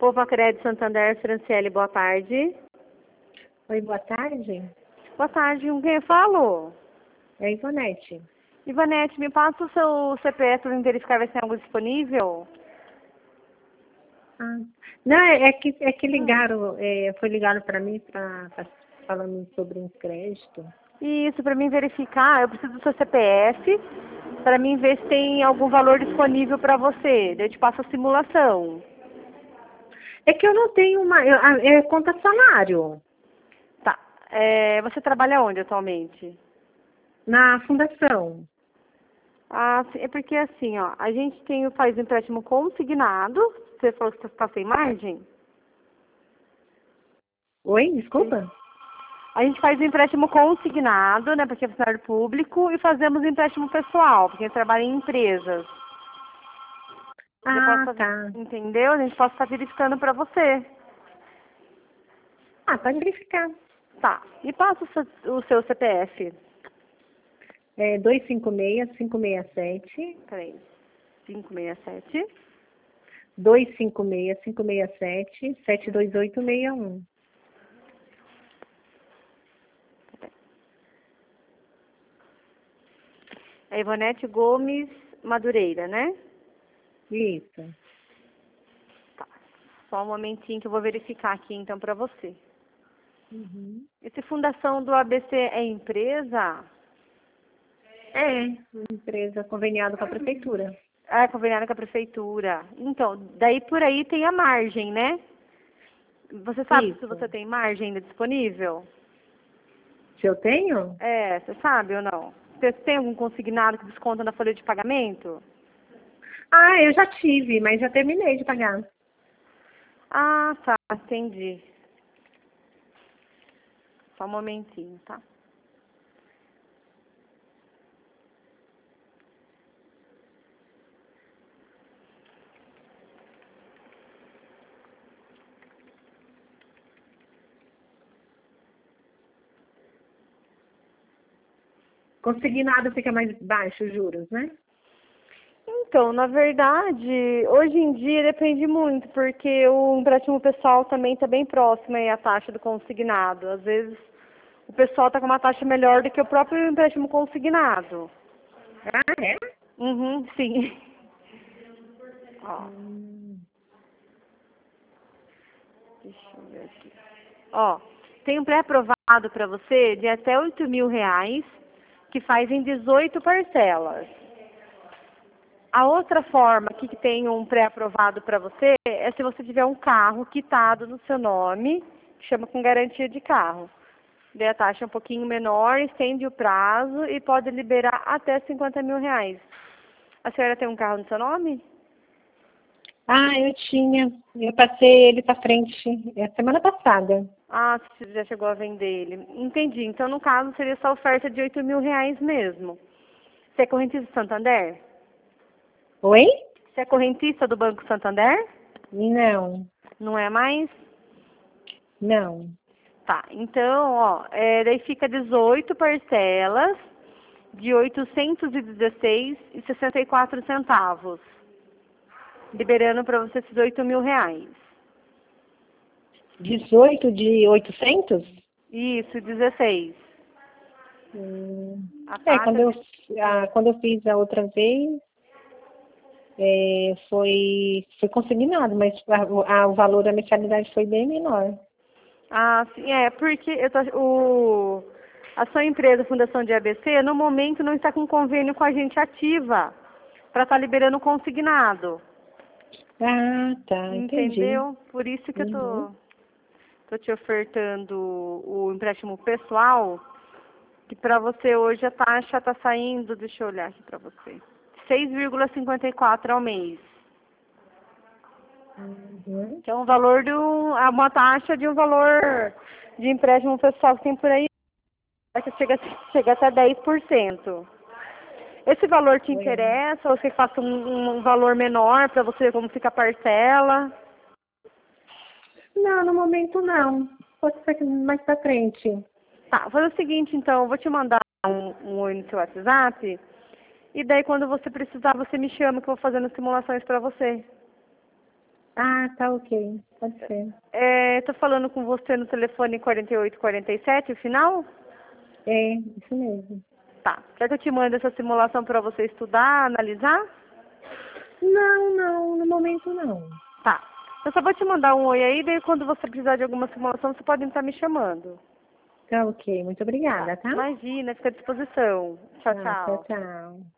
Opa, Crédito Santander, Franciele, boa tarde. Oi, boa tarde. Boa tarde, com quem eu falo? É a Ivonete. Ivanete, me passa o seu CPF para verificar se tem algo disponível? Ah, não, é que ligaram, foi ligado para mim falando sobre um crédito. Isso, para mim verificar, eu preciso do seu CPF para mim ver se tem algum valor disponível para você. Daí eu te passo a simulação. É que eu não tenho é conta salário Tá. Você trabalha onde atualmente? na fundação. Ah, é porque assim, ó, a gente faz empréstimo consignado. Você falou que você está sem margem? Oi, desculpa? A gente faz empréstimo consignado, né, porque é funcionário público, e fazemos empréstimo pessoal, porque a gente trabalha em empresas. Tá. Entendeu? A gente pode estar verificando para você. Ah, pode verificar. Tá. E passa o seu CPF. É 256-567. Peraí. 567. 256-567-72861. É Ivonete Gomes Madureira, né? Isso. Tá. Só um momentinho que eu vou verificar aqui então para você. Uhum. Esse fundação do ABC é empresa? É, empresa conveniada com a prefeitura. É conveniada com a prefeitura. Então, daí por aí tem a margem, né? Você sabe se Isso. você tem margem ainda disponível? Se eu tenho? Você sabe ou não? Você tem algum consignado que desconta na folha de pagamento? Ah, eu já tive, mas já terminei de pagar. Ah, tá, entendi. Só um momentinho, tá? Consignado fica mais baixo os juros, né? Então, na verdade, hoje em dia depende muito, porque o empréstimo pessoal também está bem próximo aí à taxa do consignado. Às vezes, o pessoal está com uma taxa melhor do que o próprio empréstimo consignado. Ah, é? Uhum, sim. Ó, Hum. deixa eu ver aqui. Ó, tem um pré-aprovado para você de até R$ 8.000, que faz em 18 parcelas. A outra forma aqui que tem um pré-aprovado para você é se você tiver um carro quitado no seu nome, que chama com garantia de carro. Daí a taxa é um pouquinho menor, estende o prazo e pode liberar até R$ 50.000. A senhora tem um carro no seu nome? Ah, eu tinha. Eu passei ele para frente semana passada. Ah, você já chegou a vender ele. Entendi. Então, no caso, seria essa oferta de R$ 8.000 mesmo. Você é correntista do Santander? Oi? Você é correntista do Banco Santander? Não, Não é mais? não. Tá, então, ó, daí fica 18 parcelas de R$ 816,64, liberando para você esses R$ 8.000. 18 de 800? Isso, 16. A taxa Quando eu fiz a outra vez, foi consignado, mas o valor da mensalidade foi bem menor. Ah, sim, porque a sua empresa, Fundação de ABC, no momento não está com convênio com a gente ativa para estar liberando consignado. Ah, tá, entendi. Entendeu? Por isso que eu Uhum. tô te ofertando o empréstimo pessoal, que para você hoje a taxa está saindo, deixa eu olhar aqui para você, 6,54 ao mês. Uhum. Que é um valor uma taxa de um valor de empréstimo pessoal que tem por aí, que chega até 10%. Esse valor te Oi. interessa ou você faça um valor menor para você ver como fica a parcela? Não, no momento não. Pode ser mais pra frente. Tá, vou fazer o seguinte então, eu vou te mandar um oi no seu WhatsApp e daí quando você precisar você me chama que eu vou fazendo simulações para você. Ah, tá ok. Pode ser. Tô falando com você no telefone 4847, o final? É, isso mesmo. Tá. Quer que eu te mande essa simulação para você estudar, analisar? Não, não, no momento não. Tá. Eu só vou te mandar um oi aí, daí quando você precisar de alguma simulação, você pode estar me chamando. Tá ok. Muito Tá. obrigada, tá? Imagina, fica à disposição. Tchau, Tá, tchau, tchau. tchau.